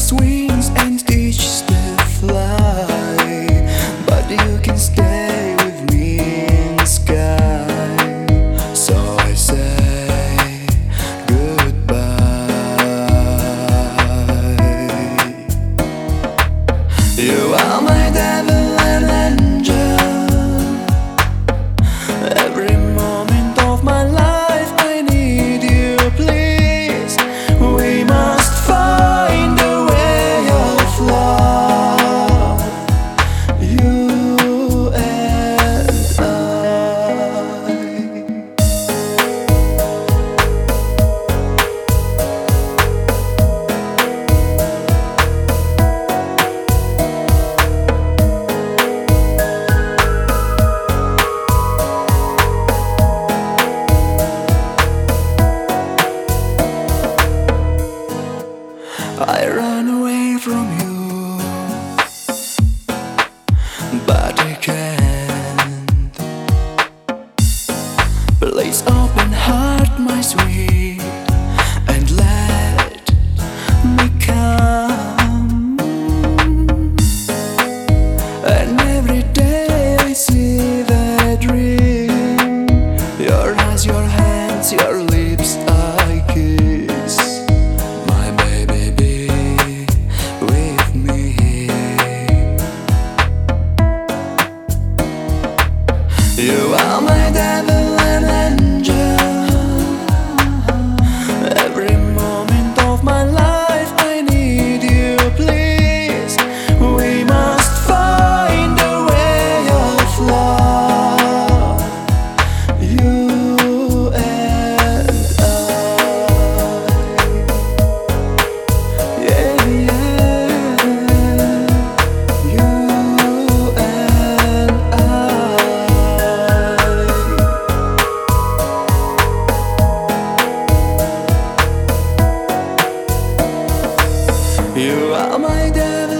us wings and teach us to fly, but you can stay with me in the sky. So I say goodbye. You are my devil and angel. Every moment of my life I need you, please. We must find a way of love, you and I. I run away from you, but I can't. Please open heart, my sweet, and let me come. And every day I see that dream. Your eyes, your hands, your lips I kiss. My baby, be with me. You are my devil and angel. Every moment of my life I need you, please. We must find a way of love, you and I. Yeah, yeah. You and I. You are my devil.